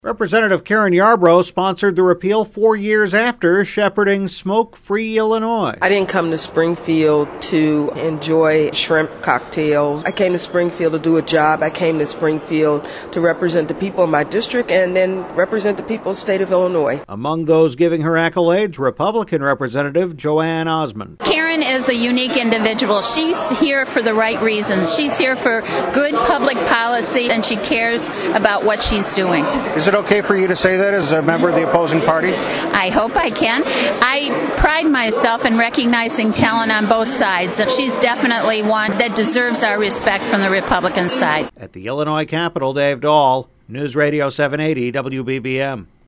Representative Karen Yarbrough sponsored the repeal 4 years after shepherding smoke-free Illinois. I didn't come to Springfield to enjoy shrimp cocktails. I came to Springfield to do a job. I came to Springfield to represent the people of my district and then represent the people of the state of Illinois. Among those giving her accolades, Republican Representative Joanne Osmond. Karen is a unique individual. She's here for the right reasons. She's here for good public policy, and she cares about what she's doing. Is it okay for you to say that as a member of the opposing party? I hope I can. I pride myself in recognizing talent on both sides. She's definitely one that deserves our respect from the Republican side. At the Illinois Capitol, Dave Dahl, News Radio 780 WBBM.